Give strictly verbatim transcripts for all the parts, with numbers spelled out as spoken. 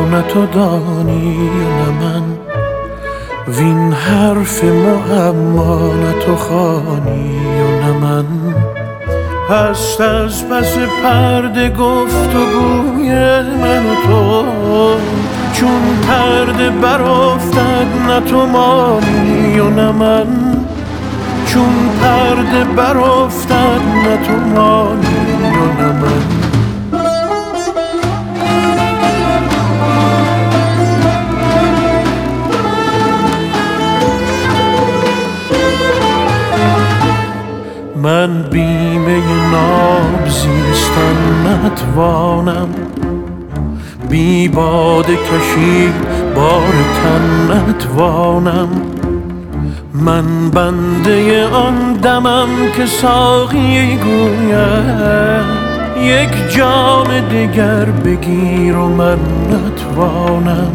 نه تو دانی و نه من، وین حرف معما نه تو خوانی و نه من. هست از پس پرده گفت و گوی من و تو، چون پرده برافتد نه تو مانی و نه من، چون پرده برافتد نه تو مانی و نه من. من بیمه ناب زیستن نتوانم، بی باده کشید بار تن نتوانم. من بنده آن دمم که ساقی گوید یک جام دگر بگیر و من نتوانم.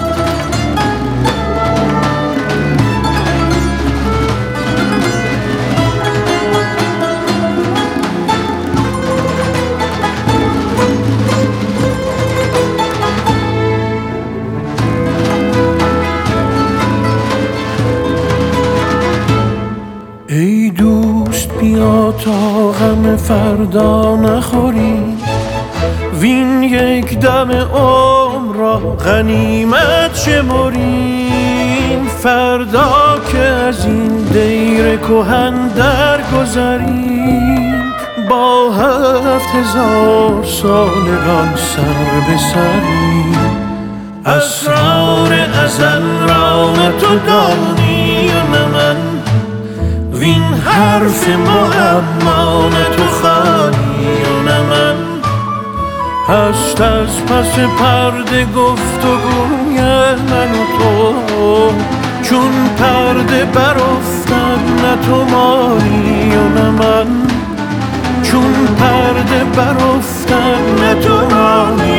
ای دوست بیا تا غم فردا نخوریم، وین یک دم عمر را غنیمت شمریم. فردا که از این دیر کهن درگذریم، با هفت هزار سالگان سر به سریم. اسرار ازل را نه تو دانی و نه من، وین حرف معما نه تو خوانی و نه من. هست از پس پرده گفت و گوی من و تو، چون پرده برافتد نه تو مانی و نه من، چون پرده برافتد نه تو مانی